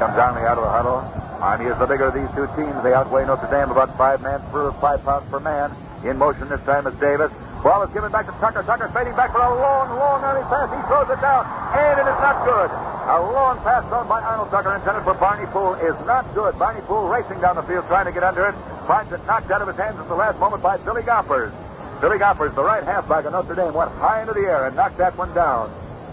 comes Army out of the huddle. Army is the bigger of these two teams. They outweigh Notre Dame about 5 pounds per man. In motion this time is Davis. Ball is given back to Tucker. Tucker fading back for a long Army pass. He throws it down, and it is not good. A long pass thrown by Arnold Tucker intended for Barney Poole is not good. Barney Poole racing down the field trying to get under it. Finds it knocked out of his hands at the last moment by Billy Gophers. Billy Gophers, the right halfback of Notre Dame, went high into the air and knocked that one down.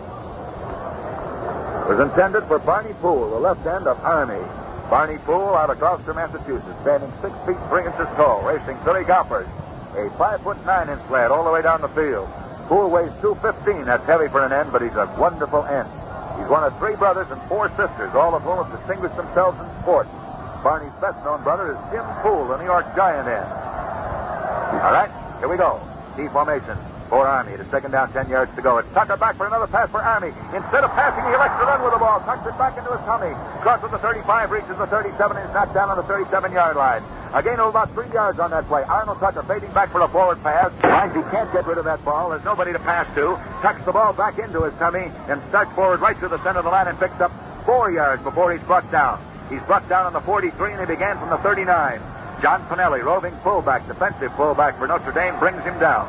It was intended for Barney Poole, the left end of Army. Barney Poole out of Gloucester, Massachusetts, standing 6 feet 3 inches tall, racing Billy Gophers, a 5'9" lad all the way down the field. Poole weighs 215. That's heavy for an end, but he's a wonderful end. He's one of 3 brothers and 4 sisters, all of whom have distinguished themselves in sports. Barney's best-known brother is Jim Poole, the New York Giant end. All right, here we go. T formation for Army. It is second down, 10 yards to go. It's Tucker back for another pass for Army. Instead of passing, he elects to run with the ball. Tucks it back into his tummy. Crosses the 35, reaches the 37, and is knocked down on the 37-yard line. A gain of about 3 yards on that play. Arnold Tucker fading back for a forward pass. Finds he can't get rid of that ball. There's nobody to pass to. Tucks the ball back into his tummy and starts forward right to the center of the line and picks up 4 yards before he's brought down. He's brought down on the 43, and he began from the 39. John Pinelli, roving fullback, defensive fullback for Notre Dame, brings him down.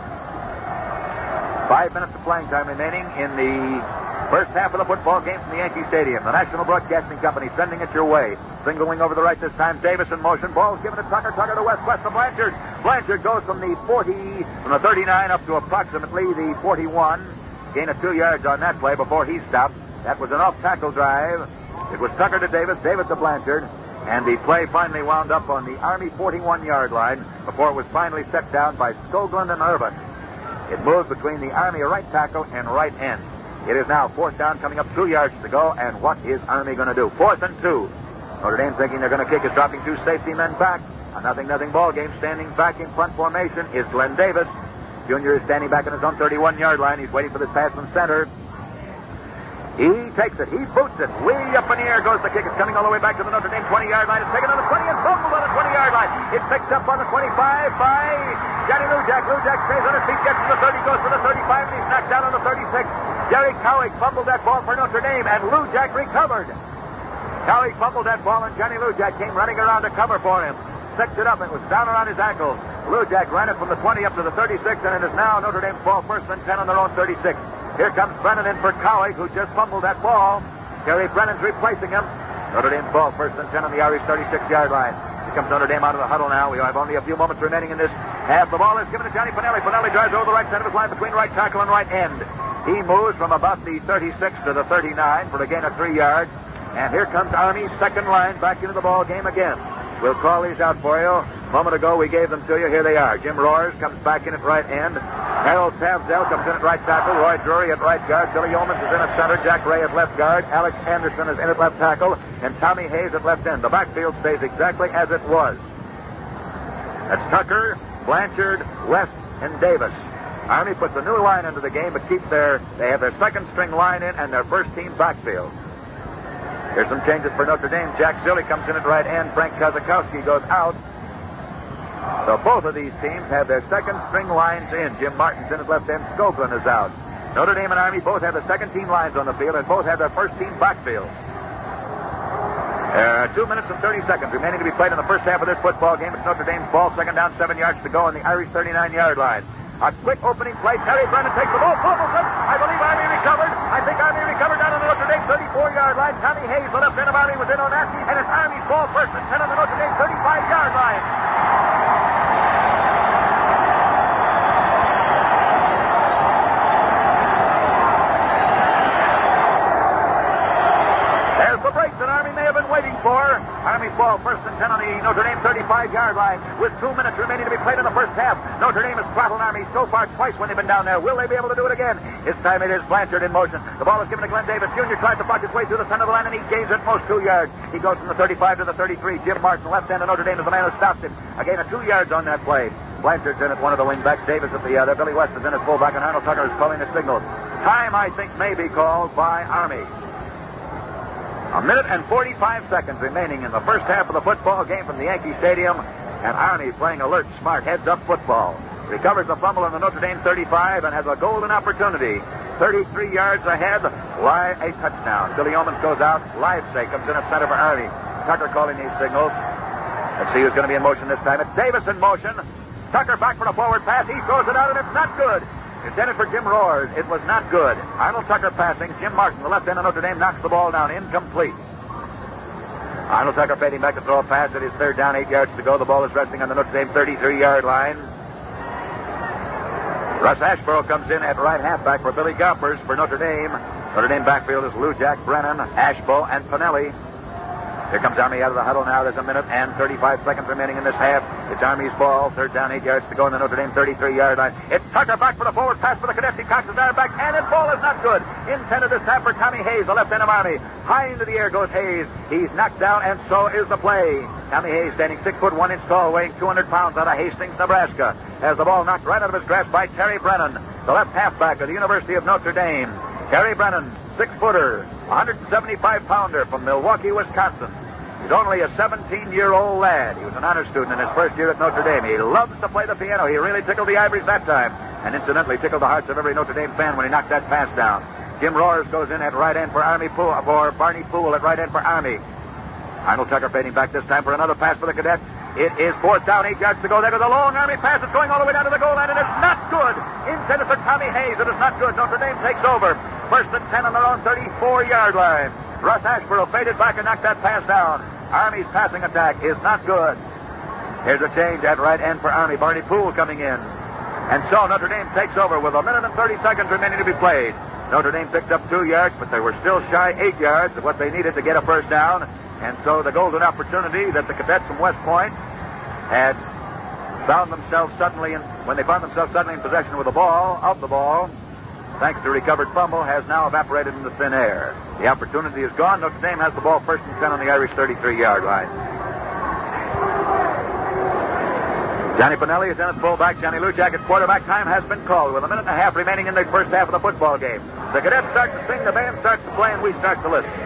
5 minutes of playing time remaining in the first half of the football game from the Yankee Stadium. The National Broadcasting Company sending it your way. Single wing over the right this time. Davis in motion. Ball's given to Tucker. Tucker to West to Blanchard. Blanchard goes from the 39 up to approximately the 41. Gain of 2 yards on that play before he stopped. That was an off-tackle drive. It was Tucker to Davis, Davis to Blanchard. And the play finally wound up on the Army 41-yard line before it was finally set down by Skoglund and Irvin. It moved between the Army right tackle and right end. It is now 4th down, coming up 2 yards to go, and what is Army going to do? 4th and 2. Notre Dame thinking they're going to kick is dropping 2 safety men back. A 0-0 ball game. Standing back in front formation is Glenn Davis. Junior is standing back on his own 31-yard line. He's waiting for this pass from center. He takes it. He boots it. Way up in the air goes the kick. It's coming all the way back to the Notre Dame 20-yard line. It's taken on the 20 and fumbled on the 20-yard line. It's picked up on the 25 by Johnny Lujack. Lujack stays on his feet, gets to the 30, goes to the 35, and he's knocked down on the 36. Jerry Cowick fumbled that ball for Notre Dame, and Lujack recovered. Cowick fumbled that ball, and Johnny Lujack came running around to cover for him. Picked it up. It was down around his ankles. Lujack ran it from the 20 up to the 36, and it is now Notre Dame's ball, first and 10 on their own 36. Here comes Brennan in for Cowick, who just fumbled that ball. Gary Brennan's replacing him. Notre Dame's ball, first and 10 on the Irish 36-yard line. Here comes Notre Dame out of the huddle now. We have only a few moments remaining in this half. The ball is given to Johnny Pinelli. Pinelli drives over the right side of his line between right tackle and right end. He moves from about the 36 to the 39 for a gain of 3 yards. And here comes Army's second line back into the ball game again. We'll call these out for you. A moment ago, we gave them to you. Here they are. Jim Roars comes back in at right end. Harold Tavzell comes in at right tackle. Roy Drury at right guard. Billy Yeomans is in at center. Jack Ray at left guard. Alex Anderson is in at left tackle. And Tommy Hayes at left end. The backfield stays exactly as it was. That's Tucker, Blanchard, West, and Davis. Army puts a new line into the game, but they have their second string line in and their first team backfield. There's some changes for Notre Dame. Jack Zille comes in at right end. Frank Kazakowski goes out. So both of these teams have their second string lines in. Jim Martin's in at left end. Skoglund is out. Notre Dame and Army both have the second team lines on the field and both have their first team backfield. 2 minutes and 30 seconds remaining to be played in the first half of this football game. It's Notre Dame's ball, second down, 7 yards to go on the Irish 39-yard line. A quick opening play. Terry Brennan takes the ball, fumbles it. I believe Army recovered. I think Army recovered down on the Notre Dame 34-yard line. Tommy Hayes, the left end of Army, was in on that. And it's Army's ball, first and 10 on the Notre Dame 35-yard line. There's the break that Army may have been waiting for. Army's ball, first and 10 on the Notre Dame 35-yard line with 2 minutes remaining to be played in the first half. Notre Dame has throttled Army so far twice when they've been down there. Will they be able to do it again? This time it is Blanchard in motion. The ball is given to Glenn Davis. Jr. tries to block his way through the center of the line, and he gains at most 2 yards. He goes from the 35 to the 33. Jim Martin, left end of Notre Dame, is the man who stops him. A gain of 2 yards on that play. Blanchard's in at one of the wingbacks. Davis at the other. Billy West is in at fullback, and Arnold Tucker is calling the signal. Time, I think, may be called by Army. 1 minute and 45 seconds remaining in the first half of the football game from the Yankee Stadium. And Army playing alert, smart, heads-up football. Recovers the fumble on the Notre Dame 35 and has a golden opportunity. 33 yards ahead A touchdown. Billy Owens goes out. Livesay comes in at center for Army. Tucker calling these signals. Let's see who's going to be in motion this time. It's Davis in motion. Tucker back for the forward pass. He throws it out, and it's not good. Intended for Jim Roars. It was not good. Arnold Tucker passing. Jim Martin, the left end of Notre Dame, knocks the ball down. Incomplete. Arnold Tucker fading back to throw a pass. It is third down, 8 yards to go. The ball is resting on the Notre Dame 33-yard line. Russ Ashborough comes in at right halfback for Billy Gompers for Notre Dame. Notre Dame backfield is Lou Jack, Brennan, Ashbo, and Pinelli. Here comes Army out of the huddle now. There's a minute and 35 seconds remaining in this half. It's Army's ball. Third down, 8 yards to go on the Notre Dame 33-yard line. It's Tucker back for the forward pass for the Cadets. He cocks his arm back, and his ball is not good. Intended this time for Tommy Hayes, the left end of Army. High into the air goes Hayes. He's knocked down, and so is the play. Tommy Hayes, standing 6 foot 1 inch tall, weighing 200 pounds out of Hastings, Nebraska, has the ball knocked right out of his grasp by Terry Brennan, the left halfback of the University of Notre Dame. Terry Brennan, 6-footer, 175-pounder from Milwaukee, Wisconsin. He's only a 17-year-old lad. He was an honor student in his first year at Notre Dame. He loves to play the piano. He really tickled the ivories that time, and incidentally tickled the hearts of every Notre Dame fan when he knocked that pass down. Jim Roars goes in at right end for Barney Poole at right end for Army. Arnold Tucker fading back this time for another pass for the Cadets. It is fourth down, 8 yards to go. There goes a long Army pass. It's going all the way down to the goal line, and it's not good. Intended for Tommy Hayes. It is not good. Notre Dame takes over. First and 10 on their own 34-yard line. Russ Ashborough faded back and knocked that pass down. Army's passing attack is not good. Here's a change at right end for Army. Barney Poole coming in. And so Notre Dame takes over with a minute and 30 seconds remaining to be played. Notre Dame picked up 2 yards, but they were still shy 8 yards of what they needed to get a first down. And so the golden opportunity that the Cadets from West Point had found themselves suddenly in possession with the ball, thanks to a recovered fumble, has now evaporated into thin air. The opportunity is gone. Notre Dame has the ball first and 10 on the Irish 33-yard line. Johnny Pinelli is in at fullback. Johnny Lujack at quarterback. Time has been called with a minute and a half remaining in the first half of the football game. The Cadets start to sing, the band starts to play, and we start to listen.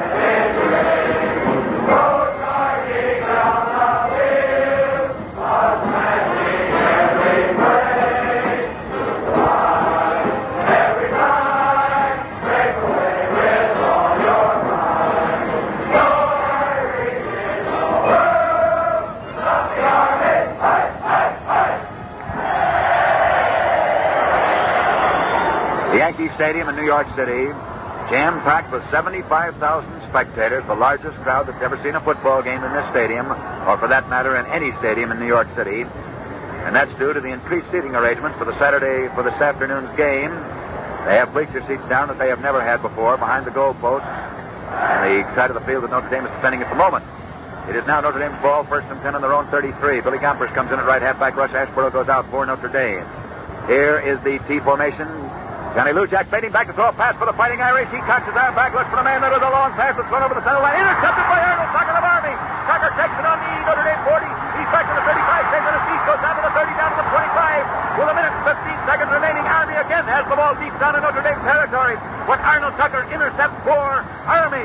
Yankee Stadium in New York City, jam-packed with 75,000 spectators, the largest crowd that's ever seen a football game in this stadium, or for that matter, in any stadium in New York City. And that's due to the increased seating arrangements for this afternoon's game. They have bleacher seats down that they have never had before behind the goalposts on the side of the field that Notre Dame is defending at the moment. It is now Notre Dame's ball, first and 10 on their own 33. Billy Gompers comes in at right halfback. Russ Ashborough goes out for Notre Dame. Here is the T formation. Johnny Lujack fading back to throw a pass for the Fighting Irish. He cocks his arm back, looks for the man. There was a long pass that's gone over the center line. Intercepted by Arnold Tucker of Army. Tucker takes it on the Notre Dame 40. He's back to the 35. Takes on his feet, goes down to the 30, down to the 25. With a minute and 15 seconds remaining, Army again has the ball deep down in Notre Dame territory. But Arnold Tucker intercepts for Army.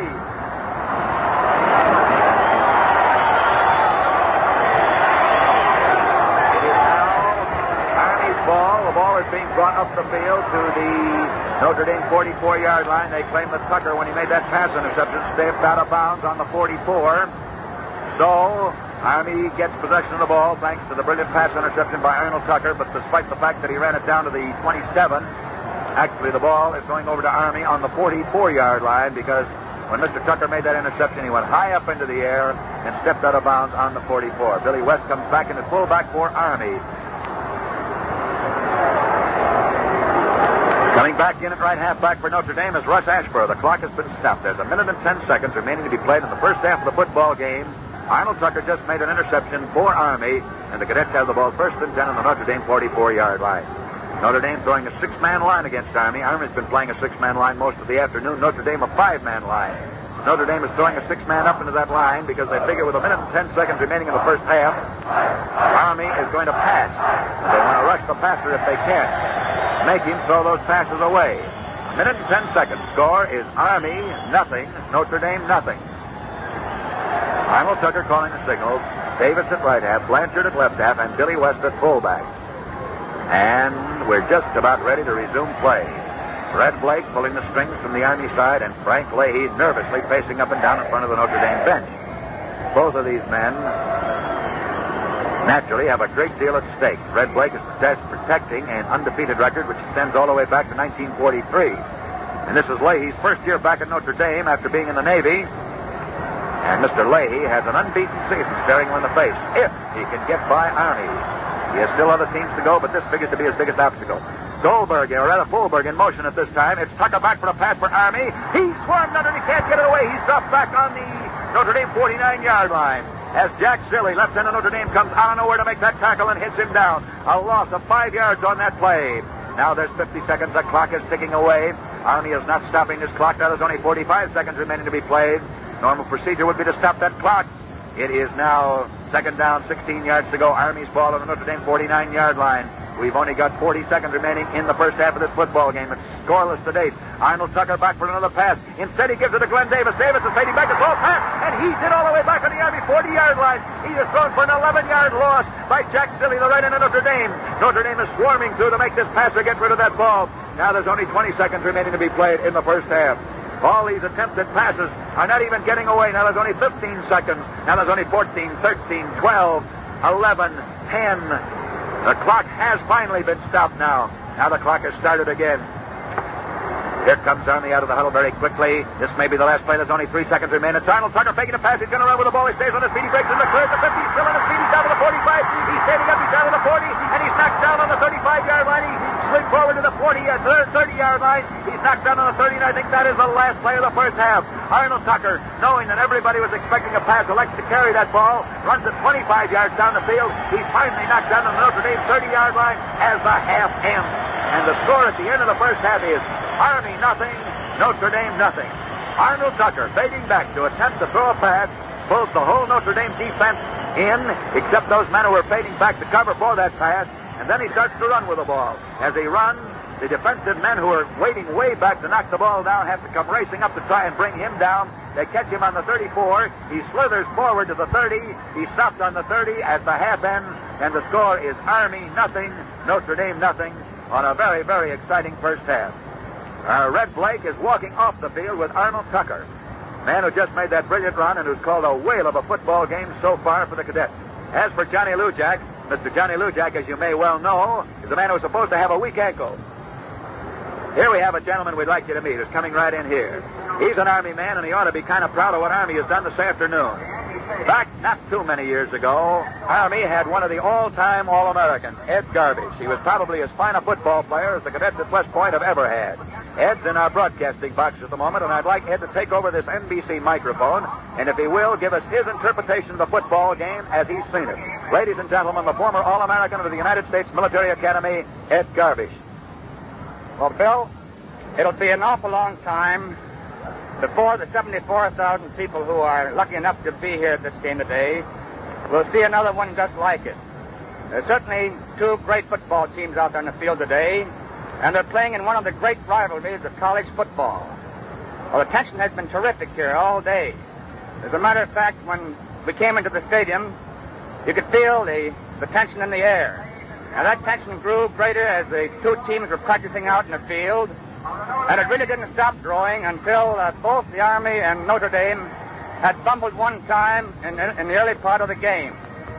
The ball is being brought up the field to the Notre Dame 44-yard line. They claim that Tucker, when he made that pass interception, stepped out of bounds on the 44. So Army gets possession of the ball thanks to the brilliant pass interception by Arnold Tucker, but despite the fact that he ran it down to the 27, actually the ball is going over to Army on the 44-yard line because when Mr. Tucker made that interception, he went high up into the air and stepped out of bounds on the 44. Billy West comes back in at fullback for Army. Coming back in at right halfback for Notre Dame is Russ Ashborough. The clock has been stopped. There's a minute and 10 seconds remaining to be played in the first half of the football game. Arnold Tucker just made an interception for Army, and the Cadets have the ball first and 10 on the Notre Dame 44-yard line. Notre Dame throwing a 6-man line against Army. Army's been playing a 6-man line most of the afternoon. Notre Dame a 5-man line. Notre Dame is throwing a 6-man up into that line because they figure with a minute and 10 seconds remaining in the first half, Army is going to pass. They want to rush the passer if they can. Make him throw those passes away. A minute and 10 seconds. Score is Army nothing, Notre Dame nothing. Arnold Tucker calling the signals. Davis at right half, Blanchard at left half, and Billy West at fullback. And we're just about ready to resume play. Red Blake pulling the strings from the Army side, and Frank Leahy nervously pacing up and down in front of the Notre Dame bench. Both of these men naturally have a great deal at stake. Red Blake is protecting an undefeated record which extends all the way back to 1943. And this is Leahy's first year back at Notre Dame after being in the Navy. And Mr. Leahy has an unbeaten season staring him in the face if he can get by Army. He has still other teams to go, but this figures to be his biggest obstacle. Goldberg, or rather Fulberg, in motion at this time. It's Tucker back for a pass for Army. He's swarmed under and he can't get it away. He's dropped back on the Notre Dame 49-yard line. As Jack Silly, left end of Notre Dame, comes out of nowhere to make that tackle and hits him down. A loss of 5 yards on that play. Now there's 50 seconds. The clock is ticking away. Army is not stopping this clock. Now there's only 45 seconds remaining to be played. Normal procedure would be to stop that clock. It is now second down, 16 yards to go. Army's ball on the Notre Dame 49-yard line. We've only got 40 seconds remaining in the first half of this football game. It's scoreless to date. Arnold Tucker back for another pass. Instead, he gives it to Glenn Davis. Davis is fading back. It's all pass, and he's hit all the way back on the Army 40-yard line. He is thrown for an 11-yard loss by Jack Silly, the right end of Notre Dame. Notre Dame is swarming through to make this passer get rid of that ball. Now there's only 20 seconds remaining to be played in the first half. All these attempted passes are not even getting away. Now there's only 15 seconds. Now there's only 14, 13, 12, 11, 10. The clock has finally been stopped now. Now the clock has started again. Here comes Army out of the huddle very quickly. This may be the last play. There's only 3 seconds remaining. It's Arnold Tucker faking a pass. He's going to run with the ball. He stays on his feet. He breaks in the clear at the 50. He's still on his feet. He's down to the 45. He's standing up. He's down to the 40. And he's knocked down on the 35-yard line. He slid forward to the 30-yard line. He's knocked down on the 30. And I think that is the last play of the first half. Arnold Tucker, knowing that everybody was expecting a pass, elects to carry that ball. Runs it 25 yards down the field. He's finally knocked down on the Notre Dame 30-yard line as the half ends. And the score at the end of the first half is Army nothing, Notre Dame nothing. Arnold Tucker fading back to attempt to throw a pass, pulls the whole Notre Dame defense in, except those men who were fading back to cover for that pass, and then he starts to run with the ball. As he runs, the defensive men who are waiting way back to knock the ball down have to come racing up to try and bring him down. They catch him on the 34. He slithers forward to the 30. He stopped on the 30 as the half ends, and the score is Army nothing, Notre Dame nothing, on a very, very exciting first half. Red Blake is walking off the field with Arnold Tucker, man who just made that brilliant run and who's called a whale of a football game so far for the cadets. As for Johnny Lujack, Mr. Johnny Lujack, as you may well know, is a man who's supposed to have a weak ankle. Here we have a gentleman we'd like you to meet who's coming right in here. He's an Army man, and he ought to be kind of proud of what Army has done this afternoon. Back not too many years ago, Army had one of the all-time All-Americans, Ed Garbage. He was probably as fine a football player as the cadets at West Point have ever had. Ed's in our broadcasting box at the moment, and I'd like Ed to take over this NBC microphone, and if he will, give us his interpretation of the football game as he's seen it. Ladies and gentlemen, the former All-American of the United States Military Academy, Ed Garbage. Well, Bill, it'll be an awful long time before the 74,000 people who are lucky enough to be here at this game today will see another one just like it. There's certainly two great football teams out there in the field today, and they're playing in one of the great rivalries of college football. Well, the tension has been terrific here all day. As a matter of fact, when we came into the stadium, you could feel the tension in the air. And that tension grew greater as the two teams were practicing out in the field, and it really didn't stop growing until both the Army and Notre Dame had fumbled one time in the early part of the game.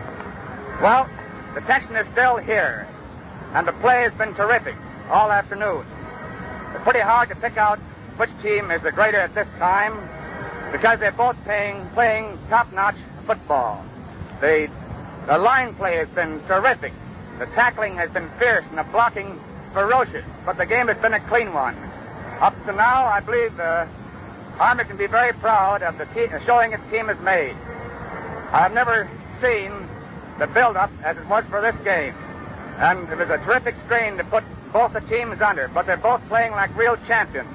Well, the tension is still here, and the play has been terrific all afternoon. It's pretty hard to pick out which team is the greater at this time because they're both playing top-notch football. The line play has been terrific. The tackling has been fierce and the blocking ferocious, but the game has been a clean one. Up to now, I believe Army can be very proud of the showing its team has made. I've never seen the build-up as it was for this game, and it was a terrific strain to put both the teams under, but they're both playing like real champions.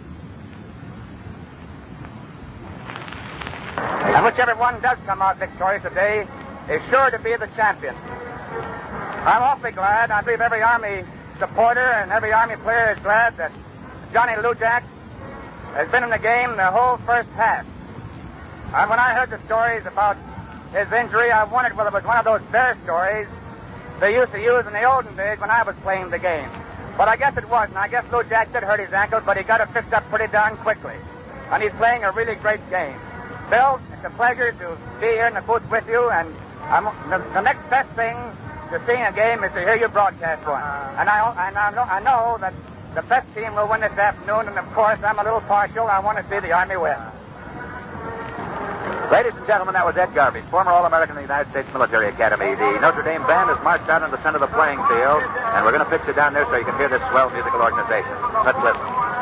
And whichever one does come out victorious today is sure to be the champion. I'm awfully glad. I believe every Army supporter and every Army player is glad that Johnny Lujack has been in the game the whole first half. And when I heard the stories about his injury, I wondered whether it was one of those bear stories they used to use in the olden days when I was playing the game. But I guess it wasn't. I guess Lou Jack did hurt his ankle, but he got it fixed up pretty darn quickly. And he's playing a really great game. Bill, it's a pleasure to be here in the booth with you, and the next best thing to seeing a game is to hear you broadcast one. And I know that the best team will win this afternoon, and of course, I'm a little partial. I want to see the Army win. Ladies and gentlemen, that was Ed Garbage, former All-American in the United States Military Academy. The Notre Dame Band has marched out in the center of the playing field, and we're going to pitch it down there so you can hear this swell musical organization. Let's listen.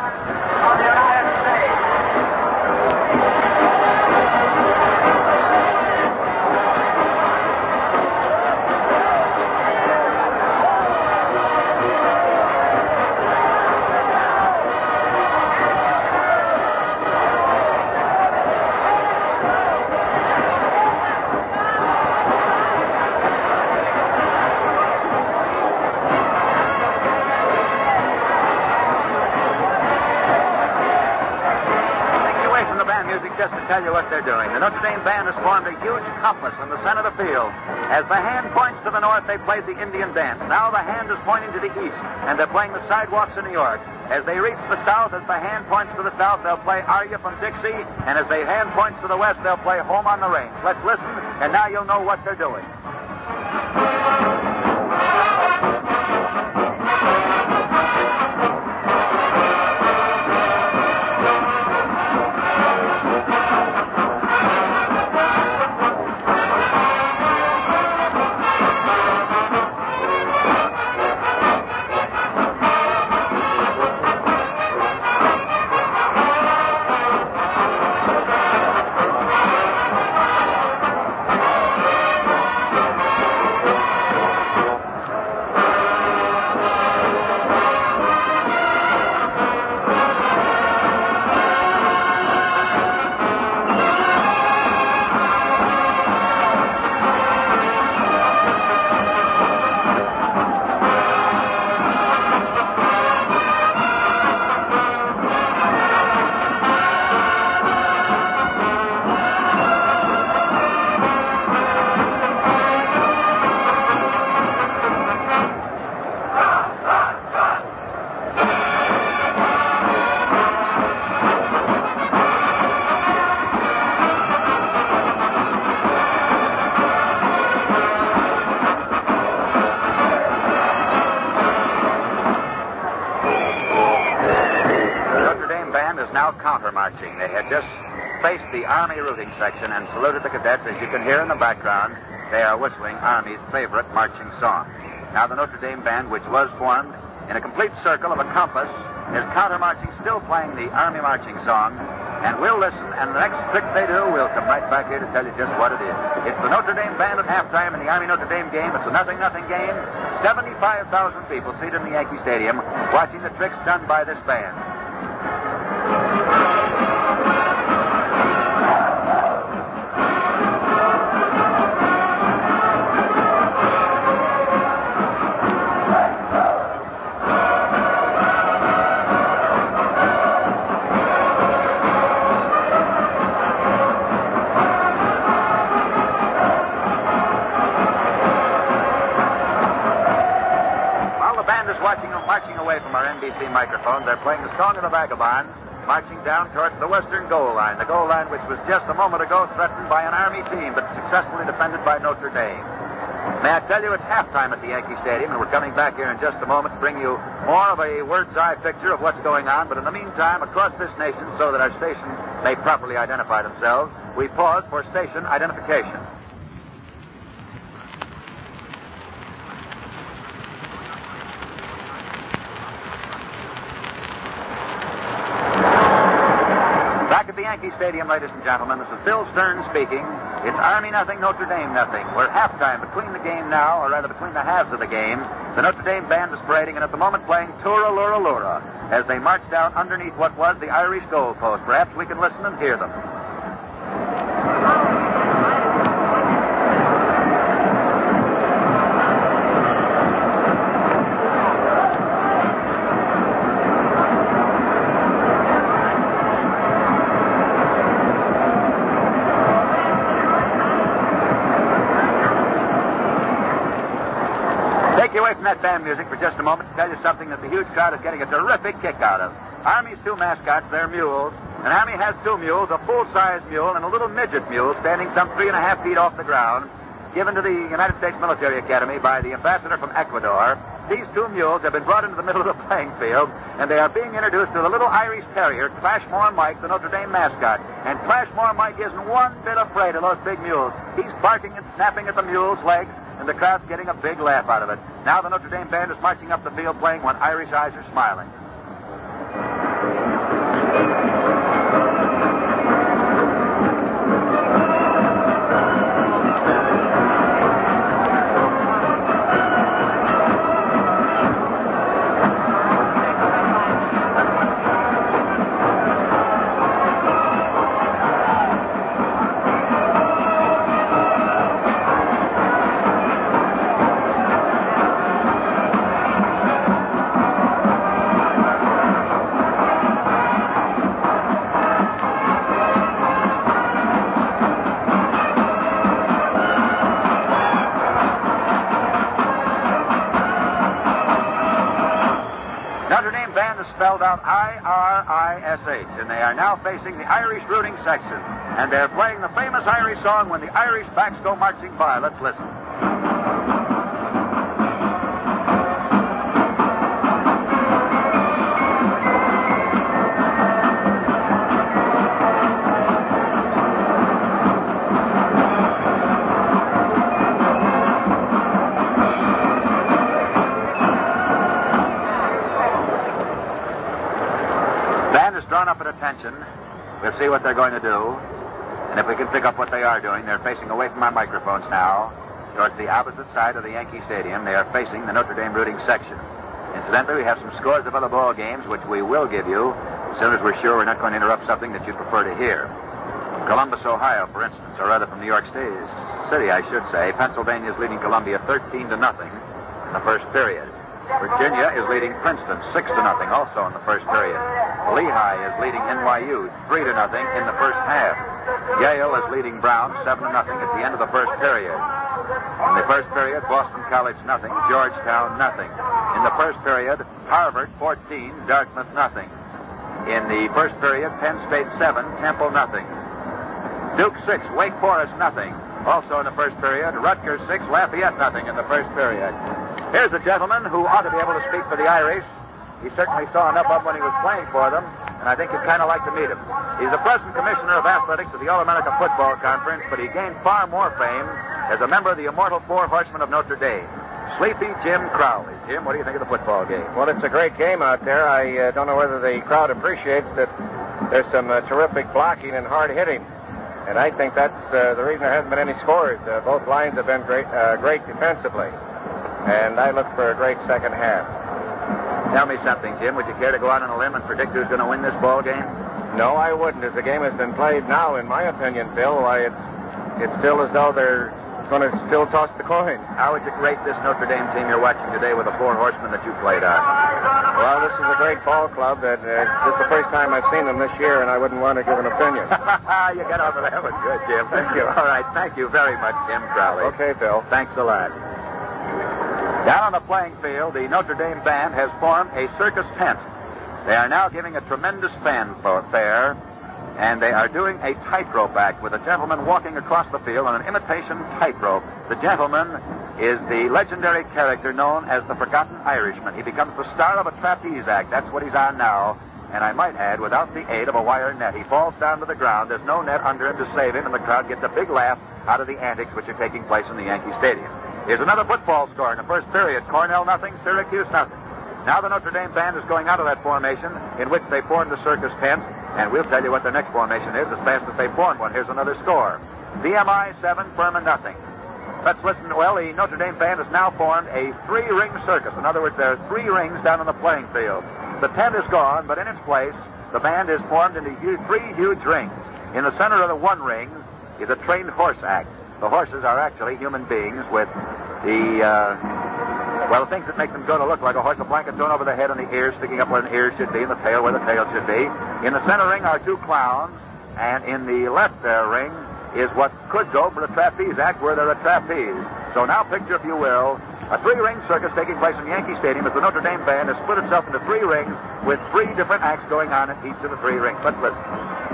Just to tell you what they're doing. The Notre Dame Band has formed a huge compass in the center of the field. As the hand points to the north, they play the Indian dance. Now the hand is pointing to the east, and they're playing the sidewalks of New York. As they reach the south, as the hand points to the south, they'll play Are You from Dixie? And as the hand points to the west, they'll play Home on the Range. Let's listen, and now you'll know what they're doing. Counter-marching. They had just faced the Army routing section and saluted the cadets. As you can hear in the background, they are whistling Army's favorite marching song. Now the Notre Dame Band, which was formed in a complete circle of a compass, is counter-marching, still playing the Army marching song. And we'll listen, and the next trick they do, we'll come right back here to tell you just what it is. It's the Notre Dame Band at halftime in the Army-Notre Dame game. It's a 0-0 game. 75,000 people seated in the Yankee Stadium watching the tricks done by this band. Marching away from our NBC microphone, they're playing the Song of the Vagabond, marching down towards the western goal line, the goal line which was just a moment ago threatened by an Army team, but successfully defended by Notre Dame. May I tell you, it's halftime at the Yankee Stadium, and we're coming back here in just a moment to bring you more of a bird's-eye picture of what's going on. But in the meantime, across this nation, so that our station may properly identify themselves, we pause for station identification. Yankee Stadium, ladies and gentlemen. This is Bill Stern speaking. It's Army nothing, Notre Dame nothing. We're halftime between the game now, or rather between the halves of the game. The Notre Dame Band is parading, and at the moment playing Tura Lura Lura as they march down underneath what was the Irish goal post. Perhaps we can listen and hear them. away from that band music for just a moment to tell you something that the huge crowd is getting a terrific kick out of. Army's two mascots, they're mules. And Army has two mules, a full-size mule and a little midget mule standing some 3.5 feet off the ground, given to the United States Military Academy by the ambassador from Ecuador. These two mules have been brought into the middle of the playing field, and they are being introduced to the little Irish terrier, Clashmore Mike, the Notre Dame mascot. And Clashmore Mike isn't one bit afraid of those big mules. He's barking and snapping at the mules' legs, and the crowd's getting a big laugh out of it. Now the Notre Dame band is marching up the field playing when Irish eyes are smiling. Spelled out I-R-I-S-H, and they are now facing the Irish rooting section, and they're playing the famous Irish song, When the Irish Backs Go Marching By. Let's listen. Drawn up at attention. We'll see what they're going to do. And if we can pick up what they are doing, they're facing away from our microphones now, towards the opposite side of the Yankee Stadium. They are facing the Notre Dame rooting section. Incidentally, we have some scores of other ball games, which we will give you as soon as we're sure we're not going to interrupt something that you prefer to hear. Columbus, Ohio, for instance, or rather from New York City, I should say. Pennsylvania is leading Columbia 13-0 in the first period. Virginia is leading Princeton 6-0 also in the first period. Lehigh is leading NYU 3-0 in the first half. Yale is leading Brown 7-0 at the end of the first period. In the first period, Boston College nothing, Georgetown nothing. In the first period, Harvard 14, Dartmouth nothing. In the first period, Penn State 7, Temple nothing. Duke 6, Wake Forest nothing. Also in the first period, Rutgers 6, Lafayette nothing in the first period. Here's a gentleman who ought to be able to speak for the Irish. He certainly saw enough of them when he was playing for them, and I think you'd kind of like to meet him. He's the present commissioner of athletics of the All-America Football Conference, but he gained far more fame as a member of the immortal Four Horsemen of Notre Dame. Sleepy Jim Crowley. Jim, what do you think of the football game? Well, it's a great game out there. I don't know whether the crowd appreciates that there's some terrific blocking and hard hitting. And I think that's the reason there hasn't been any scores. Both lines have been great defensively. And I look for a great second half. Tell me something, Jim. Would you care to go out on a limb and predict who's going to win this ball game? No, I wouldn't. As the game has been played now, in my opinion, Bill, why it's still as though they're going to still toss the coin. How would you rate this Notre Dame team you're watching today with the Four Horsemen that you played on? Well, this is a great ball club. This is the first time I've seen them this year, and I wouldn't want to give an opinion. You got over that one good, Jim. Thank you. All right. Thank you very much, Jim Crowley. Okay, Bill. Thanks a lot. Down on the playing field, the Notre Dame band has formed a circus tent. They are now giving a tremendous fanfare, and they are doing a tightrope act with a gentleman walking across the field on an imitation tightrope. The gentleman is the legendary character known as the Forgotten Irishman. He becomes the star of a trapeze act. That's what he's on now. And I might add, without the aid of a wire net, he falls down to the ground. There's no net under him to save him, and the crowd gets a big laugh out of the antics which are taking place in the Yankee Stadium. Here's another football score in the first period. Cornell nothing, Syracuse nothing. Now the Notre Dame band is going out of that formation in which they formed the circus tent, and we'll tell you what their next formation is as fast as they form one. Here's another score. VMI 7, Furman nothing. Let's listen. Well, the Notre Dame band has now formed a three-ring circus. In other words, there are three rings down on the playing field. The tent is gone, but in its place, the band is formed into three huge rings. In the center of the one ring is a trained horse act. The horses are actually human beings with the things that make them go to look like a horse, a blanket thrown over the head and the ears sticking up where the ears should be and the tail where the tail should be. In the center ring are two clowns, and in the left ring is what could go for a trapeze act were there a trapeze. So now picture, if you will, A three-ring circus taking place in Yankee Stadium as the Notre Dame band has split itself into three rings with three different acts going on at each of the three rings. Let's listen.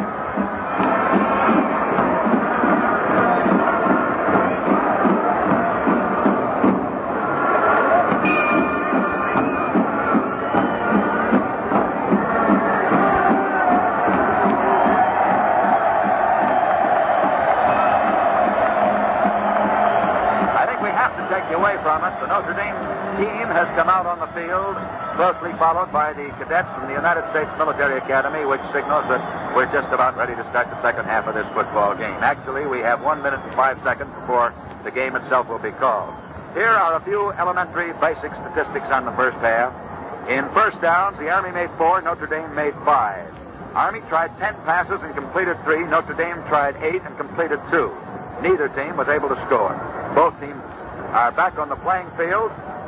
Away from it. The Notre Dame team has come out on the field, closely followed by the cadets from the United States Military Academy, which signals that we're just about ready to start the second half of this football game. Actually, we have 1 minute and 5 seconds before the game itself will be called. Here are a few elementary basic statistics on the first half. In first downs, the Army made 4, Notre Dame made 5. Army tried 10 passes and completed 3. Notre Dame tried 8 and completed 2. Neither team was able to score. Both teams are back on the playing field.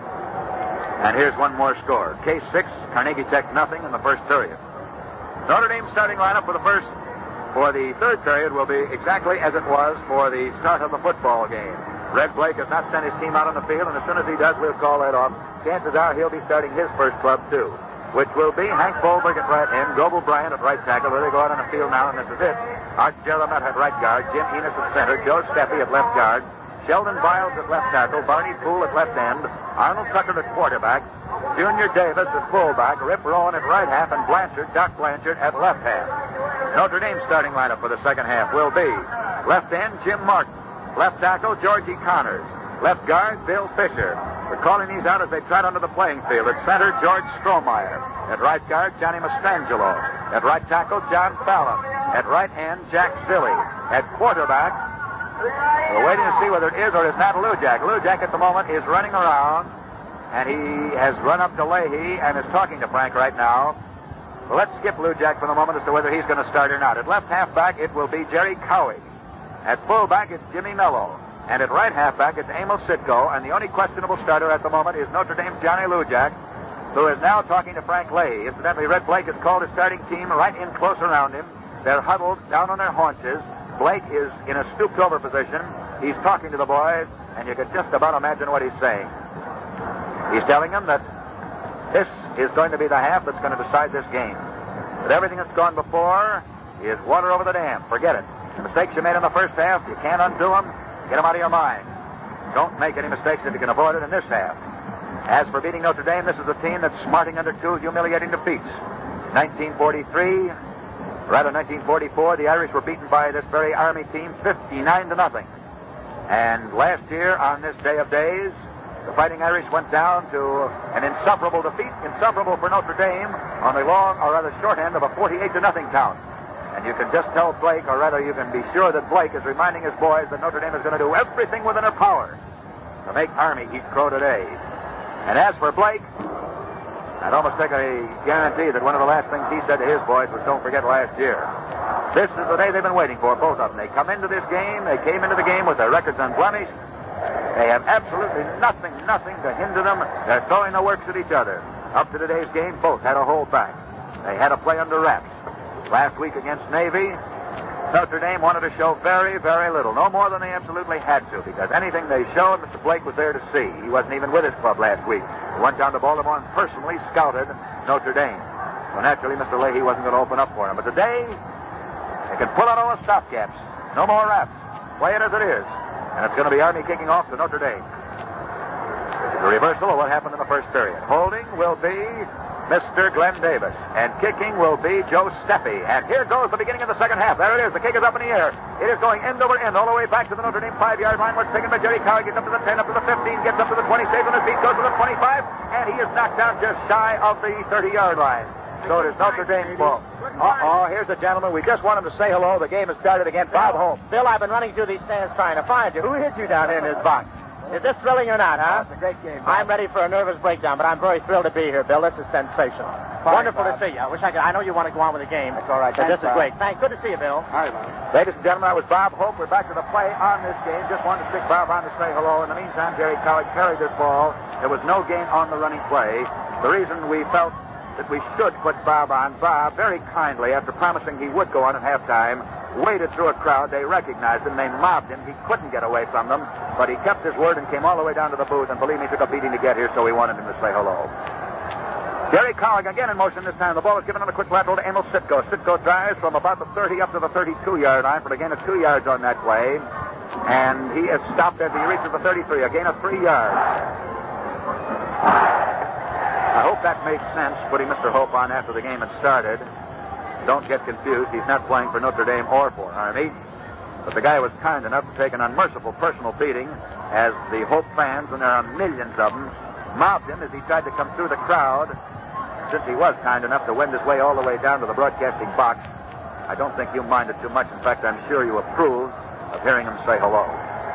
And here's one more score. Case 6, Carnegie Tech nothing in the first period. Notre Dame's starting lineup for the third period will be exactly as it was for the start of the football game. Red Blake has not sent his team out on the field, and as soon as he does, we'll call that off. Chances are he'll be starting his first club, too, which will be Hank Folberg at right end, Goebel Bryant at right tackle. Where they go out on the field now, and this is it. Art Jaramet at right guard, Jim Enos at center, Joe Steffi at left guard, Sheldon Biles at left tackle, Barney Poole at left end, Arnold Tucker at quarterback, Junior Davis at fullback, Rip Rowan at right half, and Doc Blanchard at left half. Notre Dame's starting lineup for the second half will be left end, Jim Martin, left tackle, Georgie Connors, left guard, Bill Fisher. We're calling these out as they trot onto the playing field. At center, George Strohmeyer. At right guard, Johnny Mastrangelo. At right tackle, John Fallon. At right end, Jack Zilli. At quarterback, we're waiting to see whether it is or is not Lujak. Lujak at the moment is running around, and he has run up to Leahy and is talking to Frank right now. Well, let's skip Lujak for the moment as to whether he's going to start or not. At left halfback, it will be Jerry Cowie. At fullback, it's Jimmy Mello. And at right halfback, it's Emil Sitko. And the only questionable starter at the moment is Notre Dame's Johnny Lujak, who is now talking to Frank Leahy. Incidentally, Red Blake has called his starting team right in close around him. They're huddled down on their haunches. Blake is in a stooped-over position. He's talking to the boys, and you can just about imagine what he's saying. He's telling them that this is going to be the half that's going to decide this game. That everything that's gone before is water over the dam. Forget it. The mistakes you made in the first half, you can't undo them. Get them out of your mind. Don't make any mistakes if you can avoid it in this half. As for beating Notre Dame, this is a team that's smarting under two humiliating defeats. 1944, the Irish were beaten by this very Army team 59-0. And last year, on this day of days, the Fighting Irish went down to an insufferable defeat, insufferable for Notre Dame, on the long, or rather short end of a 48-0 count. And you can just tell Blake, or rather you can be sure that Blake is reminding his boys that Notre Dame is going to do everything within her power to make Army eat crow today. And as for Blake, I'd almost take a guarantee that one of the last things he said to his boys was, don't forget last year. This is the day they've been waiting for, both of them. They come into this game, they came into the game with their records unblemished. They have absolutely nothing to hinder them. They're throwing the works at each other. Up to today's game, both had a hold back. They had a play under wraps. Last week against Navy, Notre Dame wanted to show very, very little. No more than they absolutely had to, because anything they showed, Mr. Blake was there to see. He wasn't even with his club last week. He went down to Baltimore and personally scouted Notre Dame. So naturally, Mr. Leahy wasn't going to open up for him. But today, they can pull out all the stopgaps. No more wraps. Play it as it is. And it's going to be Army kicking off to Notre Dame. The reversal of what happened in the first period. Holding will be Mr. Glenn Davis. And kicking will be Joe Steffi. And here goes the beginning of the second half. There it is. The kick is up in the air. It is going end over end all the way back to the Notre Dame 5-yard line. Where it's taken by Jerry Cowie. Gets up to the 10, up to the 15, gets up to the 20, saves on his feet, goes to the 25, and he is knocked down just shy of the 30-yard line. So it is Notre Dame's ball. Here's a gentleman. We just want him to say hello. The game has started again. Bob Holmes. Bill, I've been running through these stands trying to find you. Who hit you down here in this box? Is this thrilling or not, huh? It's a great game, Bob. I'm ready for a nervous breakdown, but I'm very thrilled to be here, Bill. This is sensational. Fine, Wonderful Bob. to see you. I know you want to go on with the game. That's all right. But Thanks, this is Bob. great. Thanks. Good to see you, Bill. All right, Bob. Ladies and gentlemen, that was Bob Hope. We're back to the play on this game. Just wanted to stick Bob on to say hello. In the meantime, Jerry Cowie carried this ball. There was no gain on the running play. The reason we felt that we should put Bob on, Bob very kindly, after promising he would go on at halftime, waded through a crowd. They recognized him. They mobbed him. He couldn't get away from them, but he kept his word and came all the way down to the booth, and believe me, took a beating to get here, so we wanted him to say hello. Jerry Cowig again in motion this time. The ball is given on a quick lateral to Emil Sitko. Sitko drives from about the 30 up to the 32-yard line for a gain of 2 yards on that play. And he is stopped as he reaches the 33, a gain of 3 yards. I hope that makes sense, putting Mr. Hope on after the game had started. Don't get confused. He's not playing for Notre Dame or for Army. But the guy was kind enough to take an unmerciful personal beating as the Hope fans, and there are millions of them, mobbed him as he tried to come through the crowd. Since he was kind enough to wend his way all the way down to the broadcasting box, I don't think you minded too much. In fact, I'm sure you approved of hearing him say hello.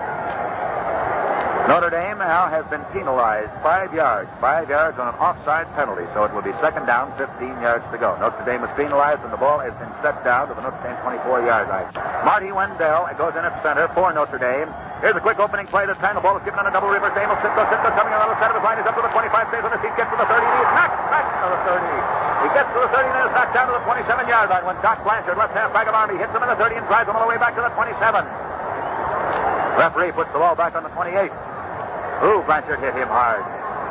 Notre Dame now has been penalized 5 yards. 5 yards on an offside penalty, so it will be second down, 15 yards to go. Notre Dame is penalized, and the ball has been set down to the Notre Dame 24-yard line. Marty Wendell goes in at center for Notre Dame. Here's a quick opening play this time. The ball is given on a double reverse. Emil Sitko coming around the center of the line. He's up to the 25, stays on his feet, gets to the 30, and he's knocked back to the 30. He gets to the 30 and then is knocked down to the 27-yard line when Doc Blanchard, left half back of Army, hits him in the 30 and drives him all the way back to the 27. Referee puts the ball back on the 28. Ooh, Blanchard hit him hard.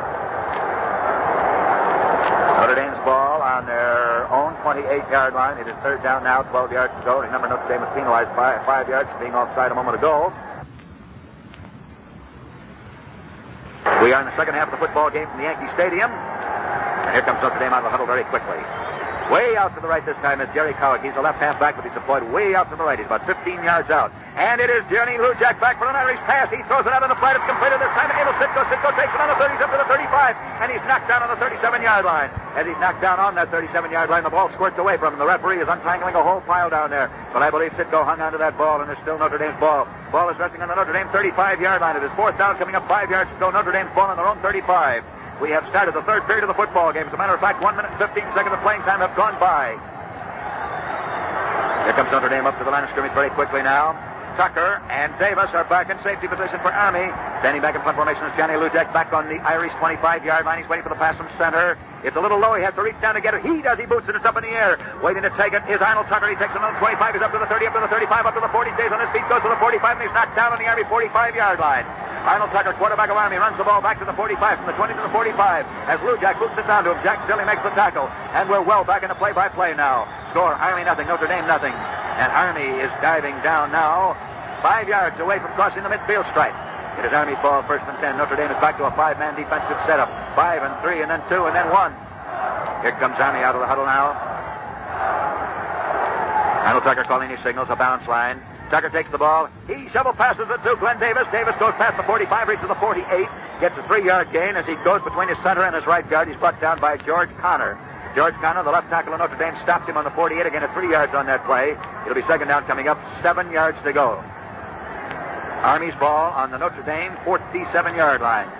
Notre Dame's ball on their own 28-yard line. It is third down now, 12 yards to go. Remember, Notre Dame was penalized 5 yards for being offside a moment ago. We are in the second half of the football game from the Yankee Stadium. And here comes Notre Dame out of the huddle very quickly. Way out to the right this time is Jerry Cowig. He's a left half back, but he's deployed way out to the right. He's about 15 yards out. And it is Johnny Lujack back for an Irish pass. He throws it out on the flat. It's completed this time to Emil Sitko. Sitko takes it on the 30s up to the 35. And he's knocked down on the 37-yard line. As he's knocked down on that 37-yard line, the ball squirts away from him. The referee is untangling a whole pile down there. But I believe Sitko hung onto that ball, and there's still Notre Dame's ball. Ball is resting on the Notre Dame 35-yard line. It is fourth down, coming up 5 yards to go. Notre Dame's ball on their own 35. We have started the third period of the football game. As a matter of fact, 1 minute and 15 seconds of playing time have gone by. Here comes Notre Dame up to the line of scrimmage very quickly now. Tucker and Davis are back in safety position for Army. Standing back in front formation is Johnny Lujack back on the Irish 25-yard line. He's waiting for the pass from center. It's a little low. He has to reach down to get it. He does. He boots it. It's up in the air. Waiting to take it is Arnold Tucker. He takes it on the 25. He's up to the 30, up to the 35, up to the 40. Stays on his feet, goes to the 45, and he's knocked down on the Army 45-yard line. Arnold Tucker, quarterback of Army, runs the ball back to the 45, from the 20 to the 45. As Lujack boots it down to him, Jack Zilli makes the tackle. And we're well back in the play-by-play now. Score, Army nothing, Notre Dame nothing. And Army is diving down now, 5 yards away from crossing the midfield stripe. It is Army's ball, first and 10. Notre Dame is back to a 5-man defensive setup. 5 and 3, and then 2, and then 1. Here comes Army out of the huddle now. Arnold Tucker calling his signals, a bounce line. Tucker takes the ball. He shovel passes it to Glenn Davis. Davis goes past the 45, reaches the 48, gets a 3-yard gain as he goes between his center and his right guard. He's brought down by George Connor. George Connor, the left tackle of Notre Dame, stops him on the 48, again at 3 yards on that play. It'll be second down coming up, 7 yards to go. Army's ball on the Notre Dame 47-yard line.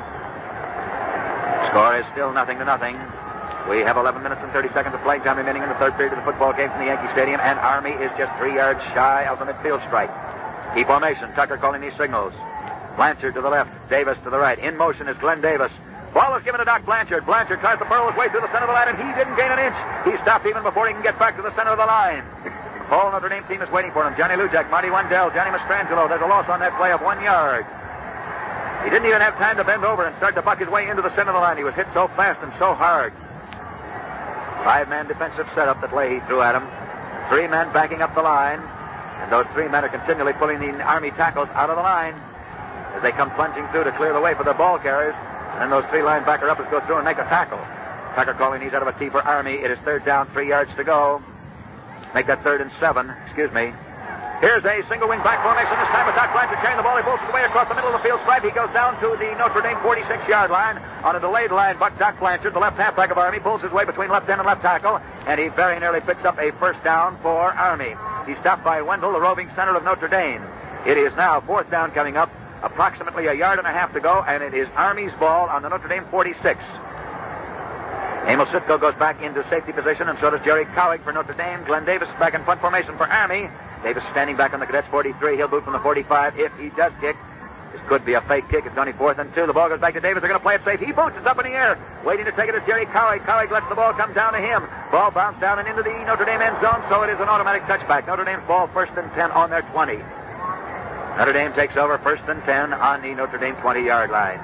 Score is still 0-0. We have 11 minutes and 30 seconds of playing time remaining in the third period of the football game from the Yankee Stadium, and Army is just 3 yards shy of the midfield stripe. Key formation, Tucker calling these signals. Blanchard to the left, Davis to the right. In motion is Glenn Davis. Ball is given to Doc Blanchard. Blanchard tries to burrow his way through the center of the line, and he didn't gain an inch. He stopped even before he can get back to the center of the line. The whole Notre Dame team is waiting for him. Johnny Lujack, Marty Wendell, Johnny Mastrangelo. There's a loss on that play of 1 yard. He didn't even have time to bend over and start to buck his way into the center of the line. He was hit so fast and so hard. 5-man defensive setup that Leahy threw at him. 3 men backing up the line. And those 3 men are continually pulling the Army tackles out of the line as they come plunging through to clear the way for their ball carriers. And then those 3 linebacker uppers go through and make a tackle. Tucker calling these out of a tee for Army. It is third down, 3 yards to go. Make that 3rd and 7. Excuse me. Here's a single wing back formation this time with Doc Blanchard carrying the ball. He pulls his way across the middle of the field stripe. He goes down to the Notre Dame 46-yard line on a delayed line. But Doc Blanchard, the left halfback of Army, pulls his way between left end and left tackle, and he very nearly picks up a first down for Army. He's stopped by Wendell, the roving center of Notre Dame. It is now fourth down coming up, approximately 1.5 yards to go, and it is Army's ball on the Notre Dame 46. Emil Sitko goes back into safety position, and so does Jerry Cowig for Notre Dame. Glenn Davis back in front formation for Army. Davis standing back on the Cadets 43. He'll boot from the 45 if he does kick. This could be a fake kick. It's only 4th and 2. The ball goes back to Davis. They're going to play it safe. He boots. It's up in the air. Waiting to take it is Jerry Cowig. Cowig lets the ball come down to him. Ball bounced down and into the Notre Dame end zone, so it is an automatic touchback. Notre Dame's ball 1st and 10 on their 20. Notre Dame takes over 1st and 10 on the Notre Dame 20-yard line.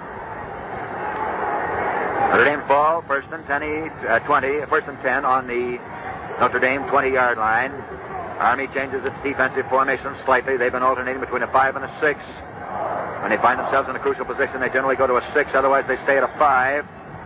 Notre Dame ball 1st and 1st and 10 on the Notre Dame 20-yard line. Army changes its defensive formation slightly. They've been alternating between a 5 and a 6. When they find themselves in a crucial position, they generally go to a 6. Otherwise, they stay at a 5.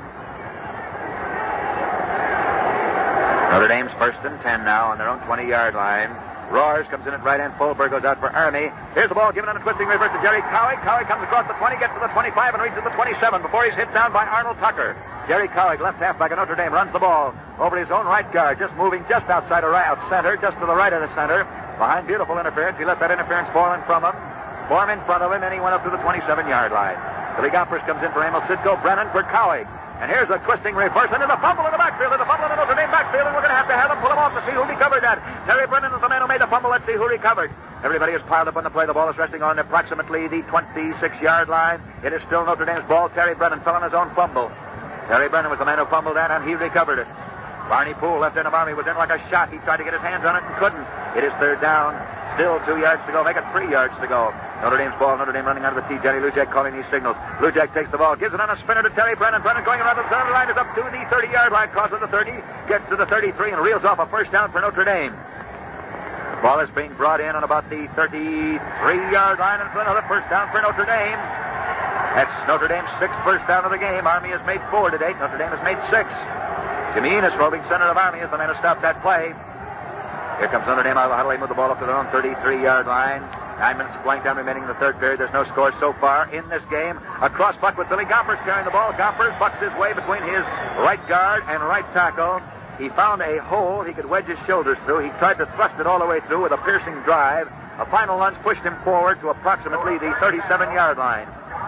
Notre Dame's 1st and 10 now on their own 20-yard line. Roars comes in at right end. Fulberg goes out for Army. Here's the ball given on a twisting reverse to Jerry Cowig. Cowig comes across the 20, gets to the 25, and reaches the 27 before he's hit down by Arnold Tucker. Jerry Cowig, left halfback of Notre Dame, runs the ball over his own right guard, just moving just outside of center, just to the right of the center. Behind beautiful interference. He let that interference fall in from him. Form in front of him, and he went up to the 27-yard line. Billy Gompers comes in for Emil Sidko. Brennan for Cowig. And here's a twisting reverse into the fumble in the backfield. And the fumble in the Notre Dame backfield, and we're going to have them pull him off to see who recovered that. Terry Brennan is the man who made the fumble. Let's see who recovered. Everybody is piled up on the play. The ball is resting on approximately the 26-yard line. It is still Notre Dame's ball. Terry Brennan fell on his own fumble. Terry Brennan was the man who fumbled that, and he recovered it. Barney Poole, left end of Army, was in like a shot. He tried to get his hands on it and couldn't. It is 3rd down. Still 2 yards to go. Make it 3 yards to go. Notre Dame's ball. Notre Dame running out of the tee. Jerry Lujak calling these signals. Lujak takes the ball. Gives it on a spinner to Terry Brennan. Brennan going around the center line is up to the 30-yard line. Crosses the 30. Gets to the 33 and reels off a 1st down for Notre Dame. Ball is being brought in on about the 33-yard line. And it's another 1st down for Notre Dame. That's Notre Dame's 6th 1st down of the game. Army has made 4 to date. Notre Dame has made 6. Jimmy Enos, roving center of Army, is the man who stopped that play. Here comes Notre Dame out of the huddle. They move the ball up to their own 33-yard line. 9 minutes of playing time remaining in the 3rd period. There's no score so far in this game. A cross buck with Billy Gompers carrying the ball. Gompers bucks his way between his right guard and right tackle. He found a hole he could wedge his shoulders through. He tried to thrust it all the way through with a piercing drive. A final lunge pushed him forward to approximately the 37-yard line.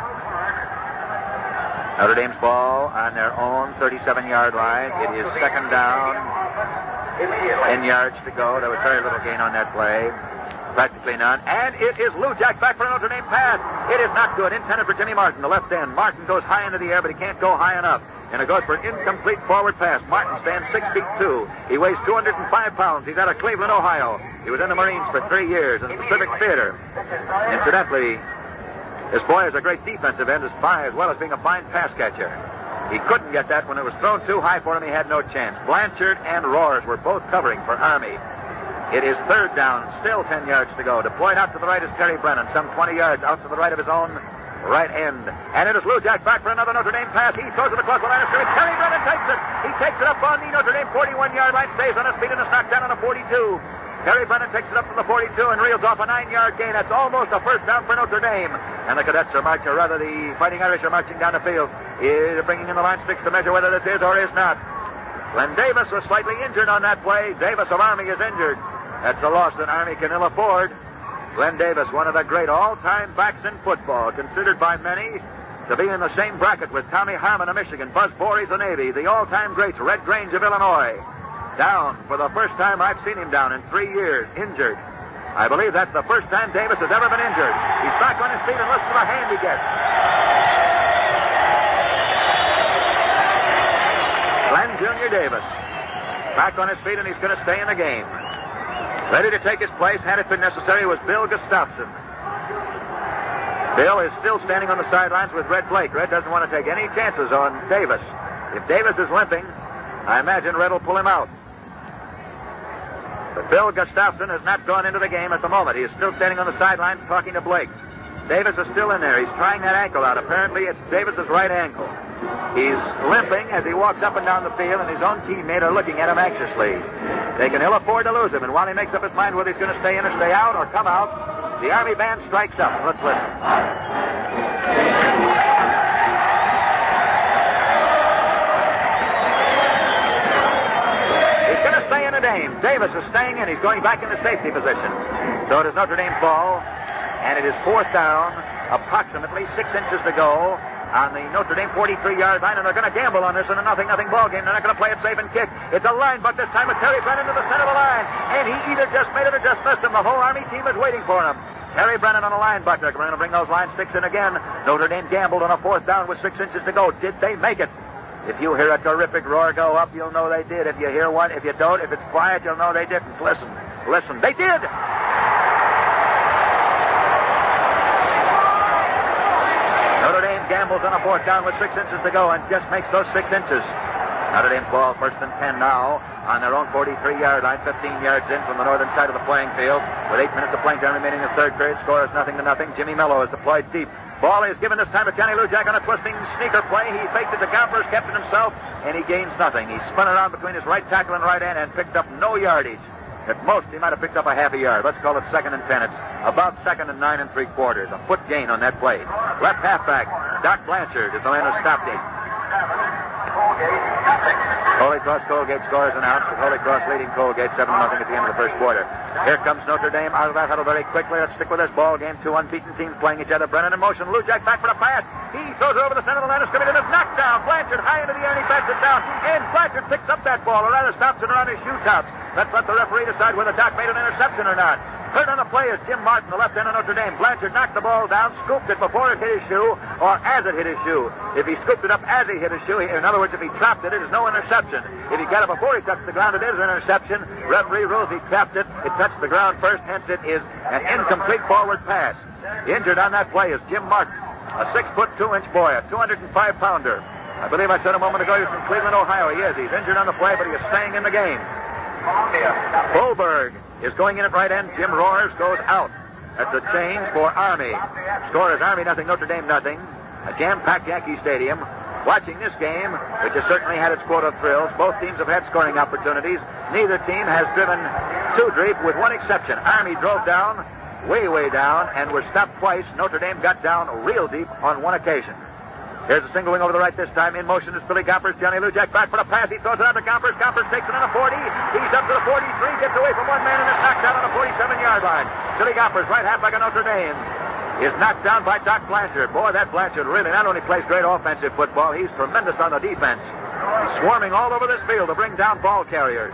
Notre Dame's ball on their own 37-yard line. It is 2nd down. 10 yards to go. There was very little gain on that play. Practically none. And it is Lujak back for a Notre Dame pass. It is not good. Intended for Jimmy Martin, the left end. Martin goes high into the air, but he can't go high enough. And it goes for an incomplete forward pass. Martin stands 6'2". He weighs 205 pounds. He's out of Cleveland, Ohio. He was in the Marines for 3 years in the Pacific Theater. Incidentally, this boy is a great defensive end as well as being a fine pass catcher. He couldn't get that when it was thrown too high for him. He had no chance. Blanchard and Roars were both covering for Army. It is 3rd down. Still 10 yards to go. Deployed out to the right is Terry Brennan. Some 20 yards out to the right of his own right end. And it is Lujak back for another Notre Dame pass. He throws it across the line of scrimmage. Terry Brennan takes it. He takes it up on the Notre Dame 41-yard line. Stays on his feet and is knocked down on a 42. Terry Brennan takes it up to the 42 and reels off a 9-yard gain. That's almost a 1st down for Notre Dame. And the cadets are marching, or rather the Fighting Irish are marching down the field. They're bringing in the line sticks to measure whether this is or is not. Glenn Davis was slightly injured on that play. Davis of Army is injured. That's a loss that Army can ill afford. Glenn Davis, one of the great all-time backs in football, considered by many to be in the same bracket with Tommy Harmon of Michigan, Buzz Voorhees of Navy, the all-time greats, Red Grange of Illinois. Down for the first time I've seen him down in 3 years, injured. I believe that's the first time Davis has ever been injured. He's back on his feet and listen to the hand he gets. Glenn Jr. Davis back on his feet, and he's going to stay in the game. Ready to take his place, had it been necessary, was Bill Gustafson. Bill is still standing on the sidelines with Red Blake. Red doesn't want to take any chances on Davis. If Davis is limping, I imagine Red will pull him out. But Bill Gustafson has not gone into the game at the moment. He is still standing on the sidelines talking to Blake. Davis is still in there. He's trying that ankle out. Apparently, it's Davis's right ankle. He's limping as he walks up and down the field, and his own teammate are looking at him anxiously. They can ill afford to lose him, and while he makes up his mind whether he's going to stay in or stay out or come out, the Army band strikes up. Let's listen. He's going to stay in the game. Davis is staying in. He's going back in the safety position. So it is Notre Dame ball, and it is 4th down, approximately 6 inches to go on the Notre Dame 43-yard line, and they're going to gamble on this in a 0-0 ball game. They're not going to play it safe and kick. It's a line, but this time with Terry Brennan to the center of the line, and he either just made it or just missed him. The whole Army team is waiting for him. Terry Brennan on the line, Butler. We're going to bring those line sticks in again. Notre Dame gambled on a 4th down with 6 inches to go. Did they make it? If you hear a terrific roar go up, you'll know they did. If you hear one, if you don't, if it's quiet, you'll know they didn't. Listen. They did! Notre Dame gambles on a 4th down with 6 inches to go and just makes those 6 inches. Notre Dame's ball first and 10 now on their own 43-yard line, 15 yards in from the northern side of the playing field. With 8 minutes of playing time remaining in the 3rd period, score is 0-0. Jimmy Mello is deployed deep. Ball is given this time to Johnny Lujack on a twisting sneaker play. He faked it to Gompers, kept it himself, and he gains nothing. He spun around between his right tackle and right end and picked up no yardage. At most, he might have picked up a half a yard. Let's call it 2nd and 10. It's about 2nd and 9 3/4. A foot gain on that play. Left halfback, Doc Blanchard is the man who stopped him. Holy Cross Colgate scores announced, with Holy Cross leading Colgate 7-0 at the end of the 1st quarter. Here comes Notre Dame out of that huddle very quickly. Let's stick with this ball game. 2 unbeaten teams playing each other. Brennan in motion. Lujack back for the pass. He throws it over the center of the line of scrimmage and is knocked down. Blanchard high into the air and he bats it down. And Blanchard picks up that ball, or rather stops it around his shoe tops. Let's let the referee decide whether Doc made an interception or not. Hurt on the play is Jim Martin, the left end of Notre Dame. Blanchard knocked the ball down, scooped it before it hit his shoe, or as it hit his shoe. If he scooped it up as he hit his shoe, in other words, if he trapped it, it is no interception. If he got it before he touched the ground, it is an interception. Referee rules he trapped it. It touched the ground first, hence it is an incomplete forward pass. Injured on that play is Jim Martin, a 6-foot 2-inch boy, a 205-pounder. I believe I said a moment ago he was from Cleveland, Ohio. He is. He's injured on the play, but he is staying in the game. Holberg is going in at right end. Jim Roars goes out. That's a change for Army. Score is Army 0, Notre Dame 0. A jam-packed Yankee Stadium. Watching this game, which has certainly had its quota of thrills. Both teams have had scoring opportunities. Neither team has driven too deep, with one exception. Army drove down, way down, and were stopped twice. Notre Dame got down real deep on one occasion. Here's a single wing over the right this time. In motion is Billy Gompers. Johnny Lujack back for the pass. He throws it out to Gompers. Gompers takes it on the 40. He's up to the 43. Gets away from one man and is knocked down on the 47-yard line. Billy Gompers, right halfback of Notre Dame, is knocked down by Doc Blanchard. Boy, that Blanchard really not only plays great offensive football, he's tremendous on the defense. He's swarming all over this field to bring down ball carriers.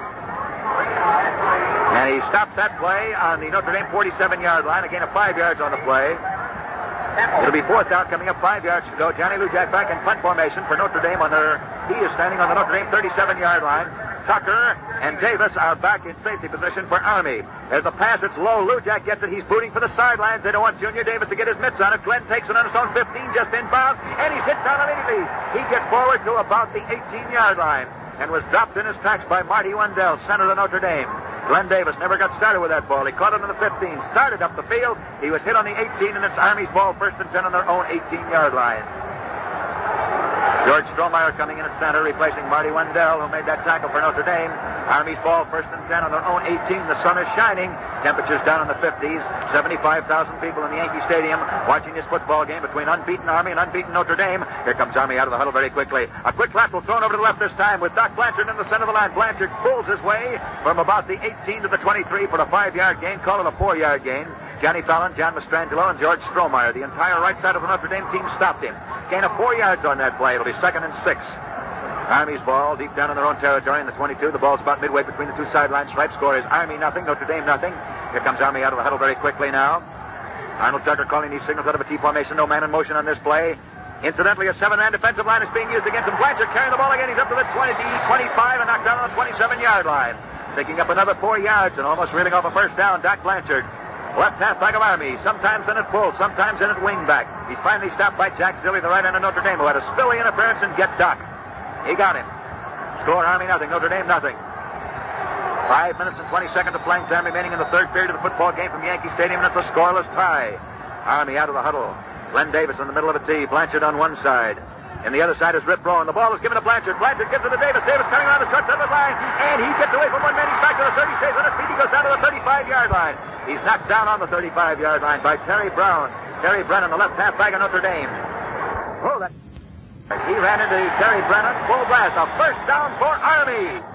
And he stops that play on the Notre Dame 47-yard line. A gain of 5 yards on the play. It'll be 4th down, coming up 5 yards to go. Johnny Lujack back in punt formation for Notre Dame. He is standing on the Notre Dame 37-yard line. Tucker and Davis are back in safety position for Army. As the pass, it's low. Lujack gets it. He's booting for the sidelines. They don't want Junior Davis to get his mitts on it. Glenn takes it on his own 15, just inbounds, and he's hit down immediately. He gets forward to about the 18-yard line and was dropped in his tracks by Marty Wendell, center of Notre Dame. Glenn Davis never got started with that ball. He caught it in the 15, started up the field. He was hit on the 18, and it's Army's ball, 1st and 10 on their own 18-yard line. George Strohmeyer coming in at center, replacing Marty Wendell, who made that tackle for Notre Dame. Army's ball, 1st and 10 on their own 18. The sun is shining. Temperatures down in the 50s. 75,000 people in the Yankee Stadium watching this football game between unbeaten Army and unbeaten Notre Dame. Here comes Army out of the huddle very quickly. A quick lateral thrown over to the left this time with Doc Blanchard in the center of the line. Blanchard pulls his way from about the 18 to the 23 for a 5-yard gain. Call it a 4-yard gain. Johnny Fallon, John Mastrangelo, and George Strohmeyer. The entire right side of the Notre Dame team stopped him. Gain of 4 yards on that play. It'll be 2nd and 6. Army's ball deep down in their own territory in the 22. The ball's about midway between the two sideline stripes. Score is Army 0, Notre Dame 0. Here comes Army out of the huddle very quickly now. Arnold Tucker calling these signals out of a T formation. No man in motion on this play. Incidentally, a 7-man defensive line is being used against him. Blanchard carrying the ball again. He's up to the 20, 25, and knocked down on the 27-yard line. Taking up another 4 yards and almost reeling off a 1st down. Doc Blanchard, left halfback of Army, sometimes in at full, sometimes in at wingback. He's finally stopped by Jack Zilli, the right end of Notre Dame, who had a spilly interference and get Doc. He got him. Score Army 0, Notre Dame 0. 5 minutes and 20 seconds of playing time remaining in the 3rd period of the football game from Yankee Stadium, and it's a scoreless tie. Army out of the huddle. Glenn Davis in the middle of a T. Blanchard on one side. And the other side is Rip Rowan. The ball is given to Blanchard. Blanchard gives it to Davis. Davis coming around the short side of the line. And he gets away from one man. He's back to the 30. Stays on his feet. He goes down to the 35-yard line. He's knocked down on the 35-yard line by Terry Brown. Terry Brennan, the left halfback of Notre Dame. Oh, that... He ran into Terry Brennan. Full blast. A 1st down for Army.